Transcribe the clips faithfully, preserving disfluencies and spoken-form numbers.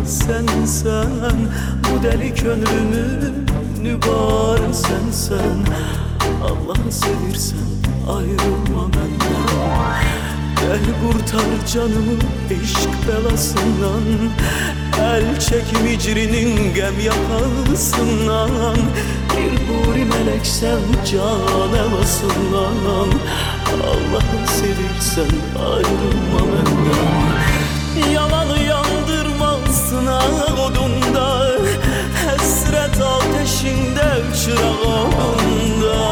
sen sen, bu deli gönlümün nübarı sen sen. Allah'ı sevirsen ayrılma benden. Gel kurtar canımı eşk belasından, el çekim hicrinin gem yakalısından. Bir huri melek sev can evasından. Allah'ı sevirsen ayrılma benden. Yalanı yandırmazsın ağ odunda, hasret ateşinde çırağında.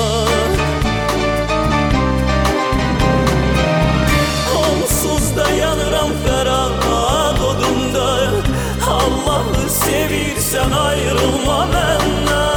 Onsuz da yanıram ferah odunda. Allah'ı sevirsen ayrılma benden.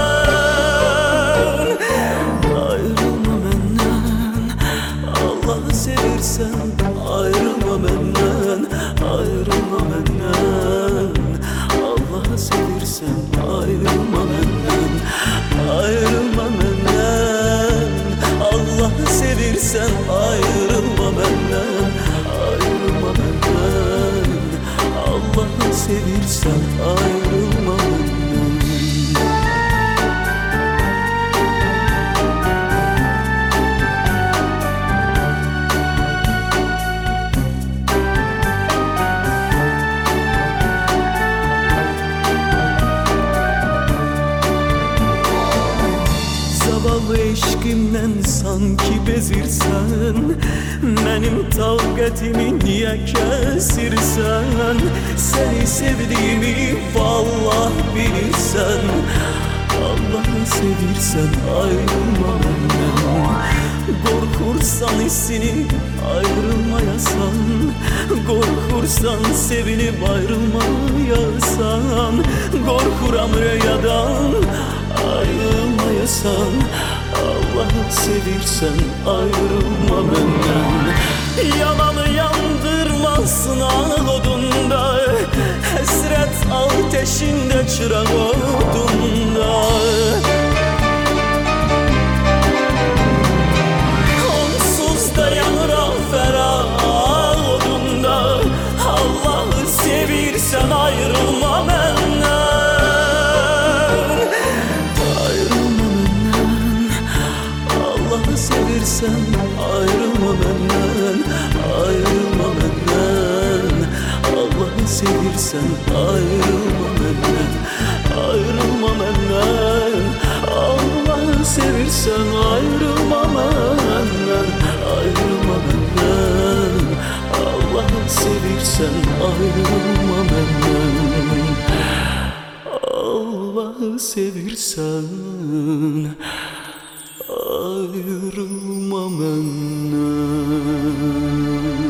Ayrılma benden. Allah'ı sevirsen ayrılma benden. Ayrılma benden. Allah'ı sevirsen ayrılma benden. Ayrılma benden. Allah'ı sevirsen ayrılma benden. Ayrılma benden. Allah'ı sevirsen ayrılma benden. Zavallı eşkimden sanki bezirsen, benim tavqətimi niye kesirsen? Seni sevdiğimi vallah bilirsen. Allah'ı sevirsen ayrılma benden. Korkursan hissini ayrılmayasan, korkursan sevinip ayrılmayasan, korkuram rüyadan ayrılmayasan. Allah'ı sevirsen ayrılma benden. Yalanı yandırmazsın ağ odunda, hasret ateşinde çırak odunda. Onsuz da yanıram ferah odunda. Allah'ı sevirsen ayrılma benden. Allah'ı sevirsen ayrılma benden. Ayrılma benden. Allah'ı sevirsen ayrılma benden. Ayrılma benden. Allah'ı sevirsen ayrılma benden. Ayrılma benden. Allah'ı sevirsen ayrılma benden. Allah'ı sevirsen ayrılma benden.